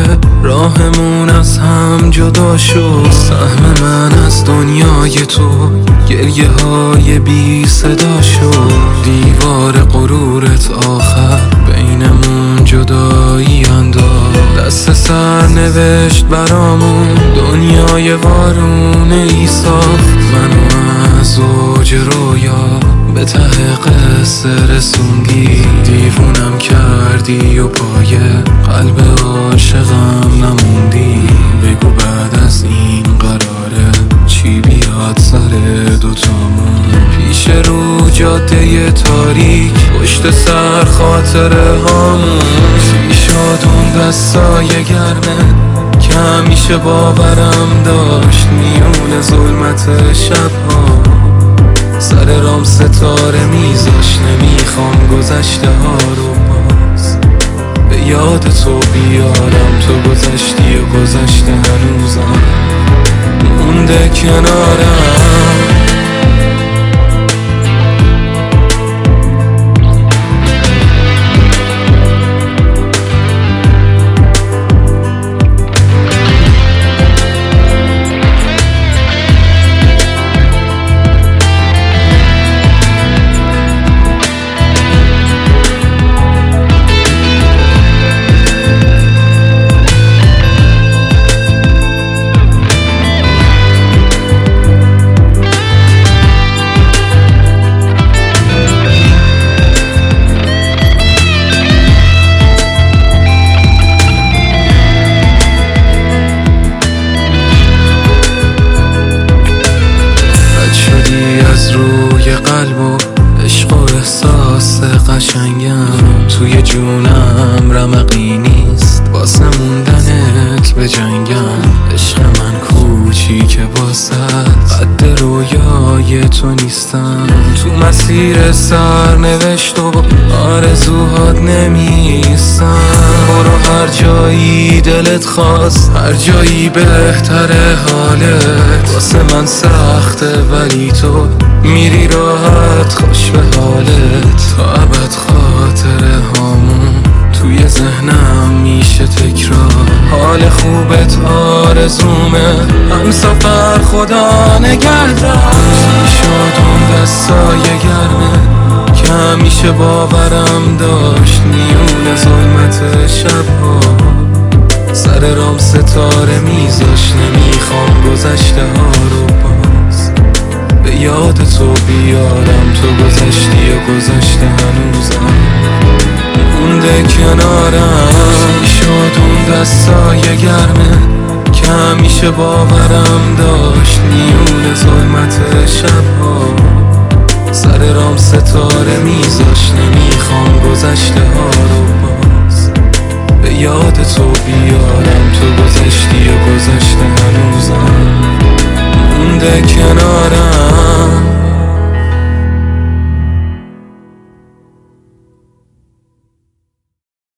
راهمون از هم جدا شد. سهم من از دنیای تو گریه های بی صدا شد. دیوار غرورت آخر بینمون جدایی انداخت. دست سر نوشت برامون دنیای وارونه ای ساخت. منو از اوج رویا به ته قصه رسوندی. دیوونم کردی و پای قلب عاشقم نموندی. بگو بعد از این قراره چی بیاد سر دوتامون. پیش رو جاده تاریک پشت سر خاطره هامون. چی شد اون دستای گرمه که همیشه باورم داشت میون ظلمت شبها. سر رام ستاره میذاش. نمیخوام گذشته ها رو باز به یاد تو بیارم. تو گذشتی و گذشته هنوزم مونده کنارم. روی قلب و عشق و احساس قشنگم توی جونم رمقی نیست واسه موندنت به جنگم. عشق من کوچیکه واسه قد رویای تو نیستم. تو مسیر سرنوشت و آرزوهات نمیستم. برو هر جایی دلت خواست، هر جایی بهتره حالت. واسه من سخته ولی تو میری راحت خوش به حالت. تا ابد خاطره هامون توی ذهنم میشه تکرار. حال خوبت آرزومه همسفر خدا نگهدار. چی شد اون دستای گرمه که همیشه باورم داشت میون ظلمت شبها. سر رام ستاره میذاش. نمیخوام گذشته ها رو باز به یاد تو بیارم. تو گذشتی و گذشته هنوزم مونده کنارم. چی شد اون دستای گرمه که همیشه باورم داشت میون ظلمت شبها. سر رام ستاره میذاش. نمیخوام گذشته ها رو باز به یاد تو بیارم. تو گذشتی و گذشته هنوزم مونده کنارم.